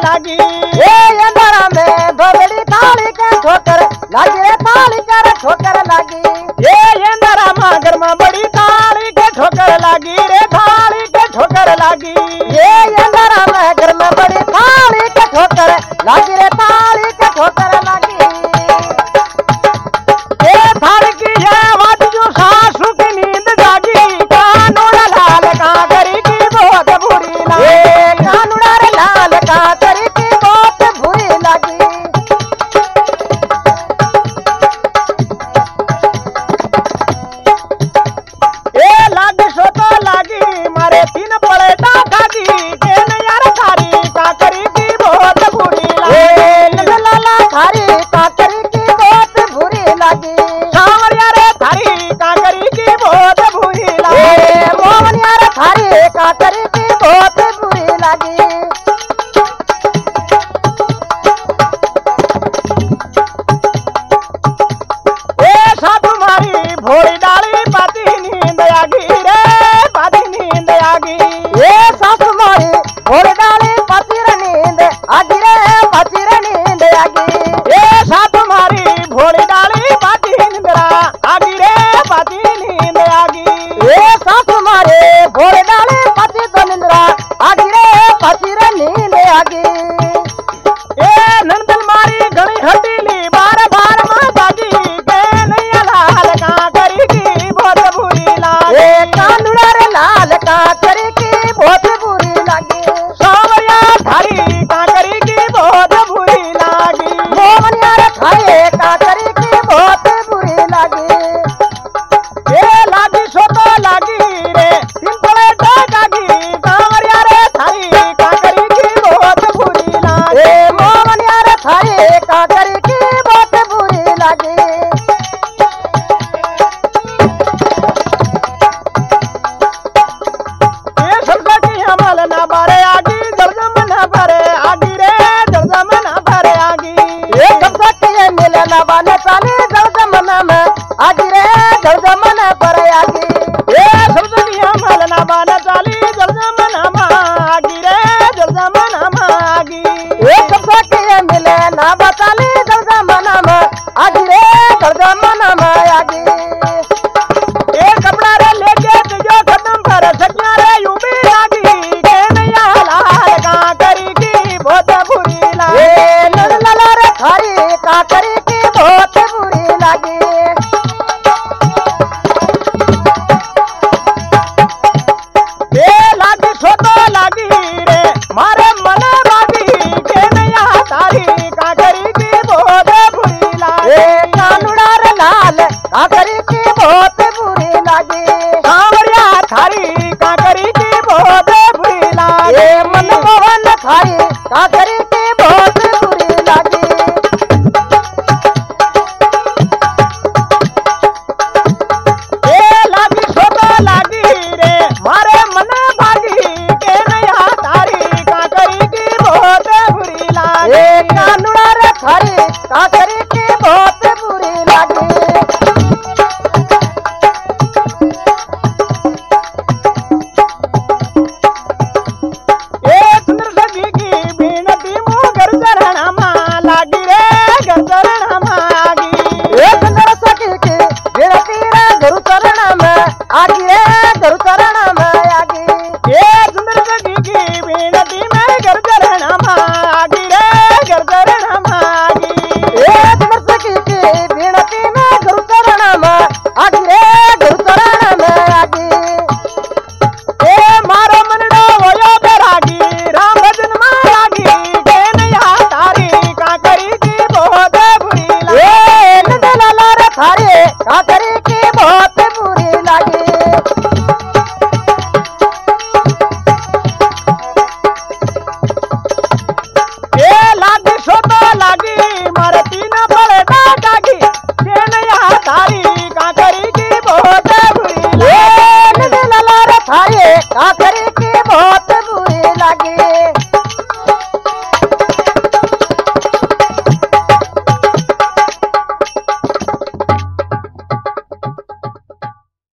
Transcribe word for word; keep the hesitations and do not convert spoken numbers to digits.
लागी। ए अंधारा में भोगड़ी थाली के ठोकर लागी रे थाली कर ठोकर लागी। ये अंधारा में घर में बड़ी थाली के ठोकर लागी रे थाली के ठोकर लागी। ये अंधारा में घर में बड़ी थाली के ठोकर लागी रे थाली के ठोकर लागी। ये थाली की है आवाज जो सासू की नींद जागी। कानूड़ा लाल काकरी की बहुत बुरी लागी। ए कानूड़ा रे लाल काकरी की बहुत बुरी लागी। ए लागी सो तो लागी मारे तीन पड़ेटा खागी। के यार थारी काकरी की बहुत बुरी ए लागी। लाला थारी काकरी की बहुत बुरी लागी। सावरिया रे थारी काकरी की बहुत बुरी लागी। ए मोहनिया रे थारी काकरी की बहुत बुरी लागी। ए साधु मारी भोरी डाली पाती नींद आगी रे पाती नींद आगी। ए सासु मारी भोर डाली पतिर नींद आगी रे पतिर नींद आगी। ए साधु मारी भोरी डाली पाती निंद्रा आगी रे पाती नींद आगी। ए सासु मारे भोर डाली पति तो निंद्रा आगी रे पतिर नींद आगी। ए नंदन मारी घणी हटीली बार बार मां बाजी। के नैया लाल काकरी की बहुत बुरी लागी। ए कानूड़ा रे लाल काकरी की बहुत बुरी लागी। सावरिया थारी काकरी की बहुत बुरी लागी। मोहनिया रे थारी काकरी की बहुत बुरी लागी। ए लागी सो तो लागी रे तीन पड़ेटा खागी। सावरिया रे थारी काकरी की बहुत बुरी लागी। ए मोहनिया रे थारी काकरी की बहुत बुरी लागी। ये सबसे की हमल ना बारे आगी जलजम ना भरे आगी रे जलजम ना भरे आगी। ये सब सत्य मिले न बाने चाली जल जमना में आगी रे जल जमना पर आगी। ये सबसे की हमल ना बाने चाली जलजम ना आगी रे जलजम ना आगी। ये सब सत्य मिले न बचाली जल जमना में आगी रे जल जमना में आगी। ए कपड़ा रे लेके तुझो कदम पर सकिया रे यूं भी लागी। के नैया लाल काकरी की बहुत बुरी लागी। ये लाला रे थारी काकरी की बहुत बुरी लागी। ए लागी सो तो लागी रे मारे मन बागी। के नैया तारी काकरी की बहुत बुरी लागी। ये कानूड़ा रे लाल काकरी की बहुत बुरी लागी। सावरिया थारी काकरी की बहुत बुरी लागी। ये मनमोहन थारी काकरी